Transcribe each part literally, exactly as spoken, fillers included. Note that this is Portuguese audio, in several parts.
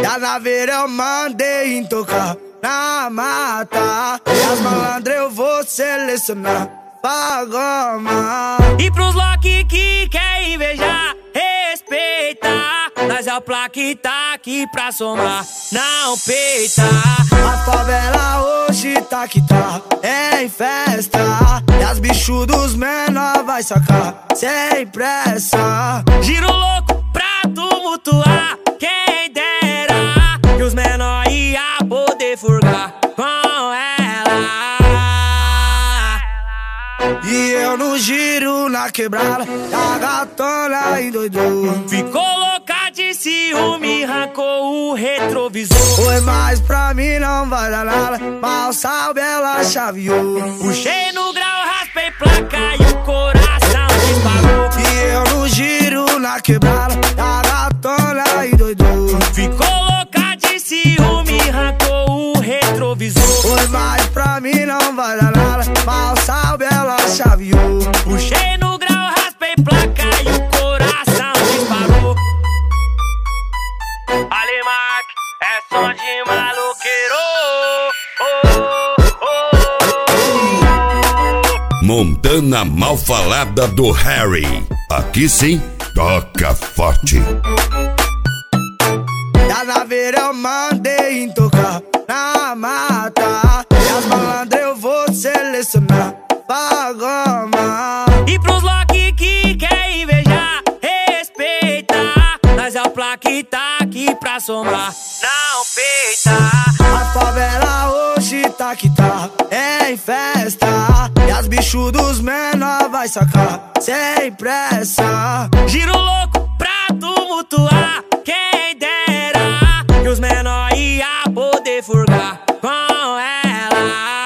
E a naveira eu mandei em tocar na mata. E as malandras eu vou selecionar pra goma. E pros Loki que quer invejar, respeita. Nós é o plaque tá aqui pra somar, não peita. A favela hoje tá que tá em festa. E as bichos dos menor vai sacar sem pressa. Giro louco pra tumultuar, quem dera que os menor ia poder furgar com ela. E eu no giro na quebrada, a gatona endoidou. Ficou louca de ciúme, arrancou o retrovisor. Foi, mas pra mim não vai dar nada, mal sabe ela chaveou. Puxei no grau, raspei placa e o coração disparou. E eu no giro na quebrada, a gatona endoidou. Ficou louca de ciúme, arrancou o retrovisor. Foi, mas pra mim não vai dar nada, mal sabe ela chaveou. Puxei no grau, raspei placa e o coração disparou. Alimac, é som de maloqueiro. Oh, oh, oh. Montana mal falada do Harry. Aqui sim, toca forte. E a naveira eu mandei em tocar na mata. E as malandras eu vou selecionar pra goma. E pros Loki que quer invejar, respeita. Nós é o plaque tá aqui pra somar, não peita. A favela hoje tá que tá em festa. E as bichos dos menor vai sacar sem pressa. Giro louco pra tumultuar, quem dera que os menor ia poder furgar com ela.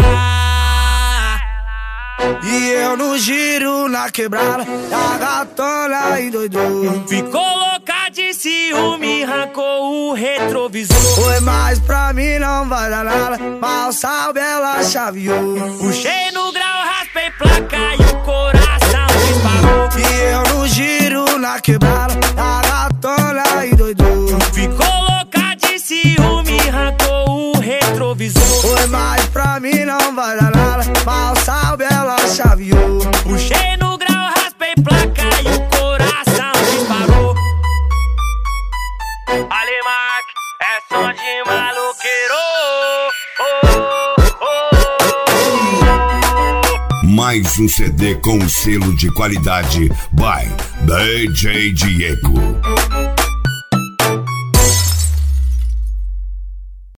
E eu no giro na quebrada, a gatona endoidou. Ficou louca de ciúme, arrancou o retrovisor. Foi, mas pra mim não vai dar nada, mal sabe ela chaveou. Puxei no grau, raspei placa e o coração disparou. E eu no giro na quebrada, a gatona endoidou. Ficou louca de ciúme, arrancou o retrovisor. Foi, mas pra mim não vai dar nada, mal sabe ela chaveou. Puxei no grau, raspei placa e o coração disparou. Alimac, é som de maloqueiro. Oh, oh, oh. Mais um C D com selo de qualidade by D J Diego.